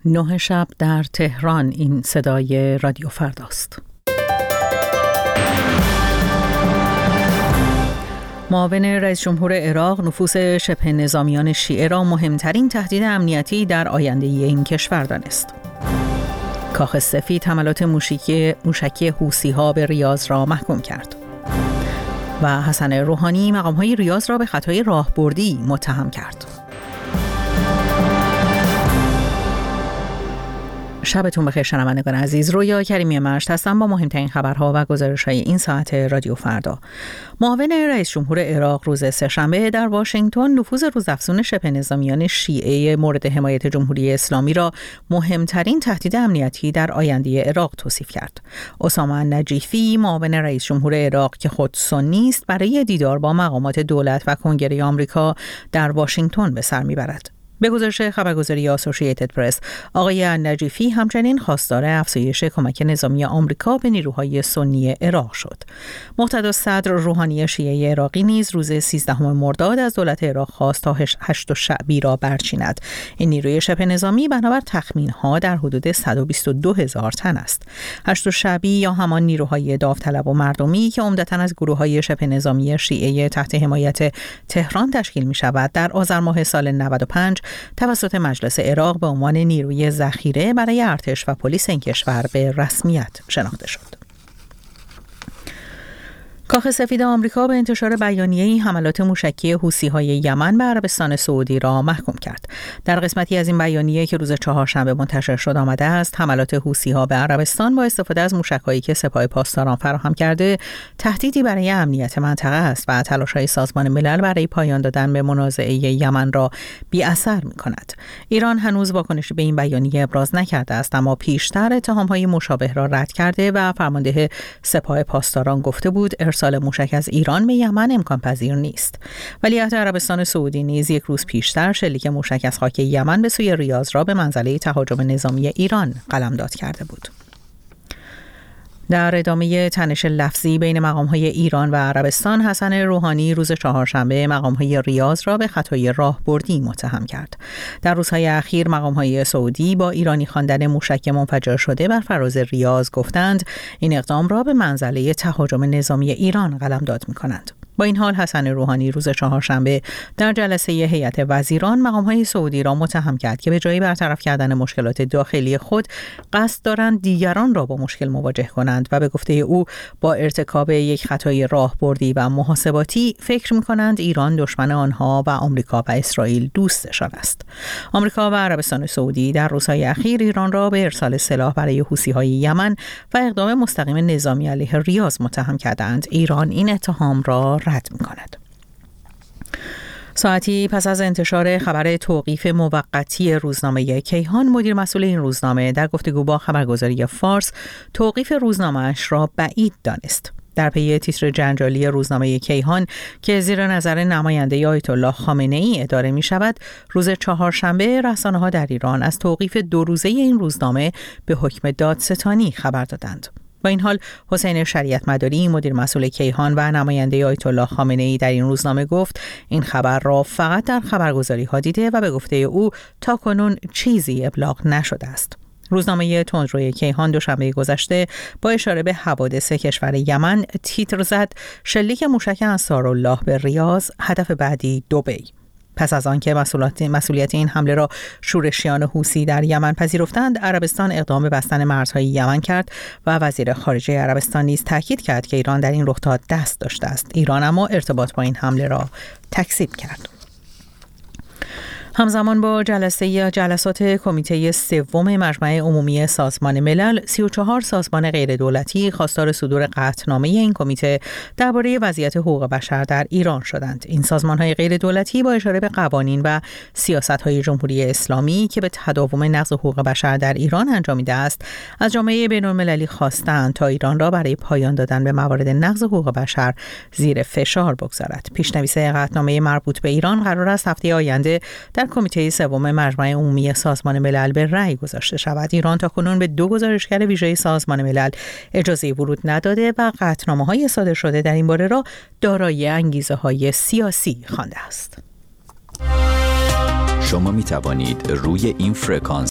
9 شب در تهران. این صدای رادیو فرداست. معاون رئیس جمهور عراق نفوذ شبه نظامیان شیعه را مهمترین تهدید امنیتی در آینده این کشور دانست. کاخ سفید حملات موشکی حوثی‌ها به ریاض را محکوم کرد. و حسن روحانی مقام‌های ریاض را به خطای راهبردی متهم کرد. شبتون بخیر شنوندگان عزیز. رویا کریمی مشت هستم با مهمترین خبرها و گزارش‌های این ساعت رادیو فردا. معاون رئیس جمهور عراق روز سه‌شنبه در واشنگتن نفوذ روزافزون شبه نظامیان شیعه مورد حمایت جمهوری اسلامی را مهمترین تهدید امنیتی در آینده عراق توصیف کرد. اسامه نجیفی معاون رئیس جمهور عراق که خود سنی است برای دیدار با مقامات دولت و کنگره آمریکا در واشنگتن به سر می‌برد. به گزارش خبرگزاری اسوسییتد پرس، آقای نجیفی همچنین خواستار افزایش کمک نظامی آمریکا به نیروهای سنی عراق شد. مقتدا صدر روحانی شیعه عراقی نیز روز 13 مرداد از دولت عراق خواست تا 8 شعبی را برچیند. این نیروی شبه نظامی بنابر تخمین‌ها در حدود 122,000 تن است. 8 شعبی یا همان نیروهای داوطلب و مردمی که عمدتاً از گروه‌های شبه نظامی شیعه تحت حمایت تهران تشکیل می‌شود، در آذر ماه سال 95 توسط مجلس عراق به عنوان نیروی ذخیره برای ارتش و پلیس این کشور به رسمیت شناخته شد. کاخ سفید آمریکا به انتشار بیانیه‌ای حملات موشکی حوثی‌های یمن به عربستان سعودی را محکوم کرد. در قسمتی از این بیانیه که روز چهارشنبه منتشر شد آمده است حملات حوثی‌ها به عربستان با استفاده از موشک‌هایی که سپاه پاسداران فراهم کرده تهدیدی برای امنیت منطقه است و تلاش‌های سازمان ملل برای پایان دادن به منازعه یمن را بی‌اثر می‌کند. ایران هنوز واکنشی به این بیانیه ابراز نکرده است، اما پیشتر اتهام‌های مشابه را رد کرده و فرمانده سپاه پاسداران گفته بود ارسال موشک از ایران به یمن امکان پذیر نیست. ولیعهد عربستان سعودی نیز یک روز پیشتر شلیک موشک از خاک یمن به سوی ریاض را به منزله تهاجم نظامی ایران قلمداد کرده بود. در ادامه تنش لفظی بین مقام‌های ایران و عربستان، حسن روحانی روز چهارشنبه مقام‌های ریاض را به خطای راهبردی متهم کرد. در روزهای اخیر مقام‌های سعودی با ایرانی خواندن موشک منفجر شده بر فراز ریاض گفتند این اقدام را به منزله تهاجم نظامی ایران قلمداد می‌کنند. با این حال حسن روحانی روز چهارشنبه در جلسه هیئت وزیران مقام‌های سعودی را متهم کرد که به جای برطرف کردن مشکلات داخلی خود قصد دارند دیگران را با مشکل مواجه کنند و به گفته او با ارتکاب یک خطای راهبردی و محاسباتی فکر می‌کنند ایران دشمن آنها و آمریکا و اسرائیل دوستشان است. آمریکا و عربستان سعودی در روزهای اخیر ایران را به ارسال سلاح برای حوثی‌های یمن و اقدام مستقیم نظامی علیه ریاض متهم کردند. ایران این اتهام را رد می‌کند. ساعتی پس از انتشار خبر توقیف موقتی روزنامه کیهان، مدیر مسئول این روزنامه در گفتگو با خبرگزاری فارس توقیف روزنامه‌اش را بعید دانست. در پی تیتر جنجالی روزنامه کیهان که زیر نظر نماینده آیت الله خامنه‌ای اداره می شود، روز چهارشنبه رسانه‌ها در ایران از توقیف 2 روزه این روزنامه به حکم دادستانی خبر دادند. با این حال حسین شریعت مداری مدیر مسئول کیهان و نماینده آیت الله خامنه‌ای در این روزنامه گفت این خبر را فقط در خبرگزاری‌ها دیده و به گفته او تاکنون چیزی ابلاغ نشده است. روزنامه تندروی کیهان دوشنبه گذشته با اشاره به حوادث کشور یمن تیتر زد شلیک موشک انصارالله به ریاض، هدف بعدی دبی. پس از آنکه مسئولیت این حمله را شورشیان حوثی در یمن پذیرفتند، عربستان اقدام به بستن مرزهای یمن کرد و وزیر خارجه عربستان نیز تاکید کرد که ایران در این رخداد دست داشته است. ایران اما ارتباط با این حمله را تکذیب کرد. همزمان با جلسات کمیته سوم مجمع عمومی سازمان ملل، 34 سازمان غیردولتی خواستار صدور قطعنامه این کمیته درباره وضعیت حقوق بشر در ایران شدند. این سازمان‌های غیردولتی با اشاره به قوانین و سیاست‌های جمهوری اسلامی که به تداوم نقض حقوق بشر در ایران انجامیده است، از جامعه بین‌المللی خواستند تا ایران را برای پایان دادن به موارد نقض حقوق بشر زیر فشار بگذارد. پیش‌نویس قطعنامه مربوط به ایران قرار است هفته آینده در کمیته سوم مجمع عمومی سازمان ملل به رأی گذاشته شود. ایران تاکنون به 2 گزارشگر ویژه سازمان ملل اجازه ورود نداده و قطعنامه‌های صادر شده در این باره را دارای انگیزه‌های سیاسی خوانده است. شما می توانید روی این فرکانس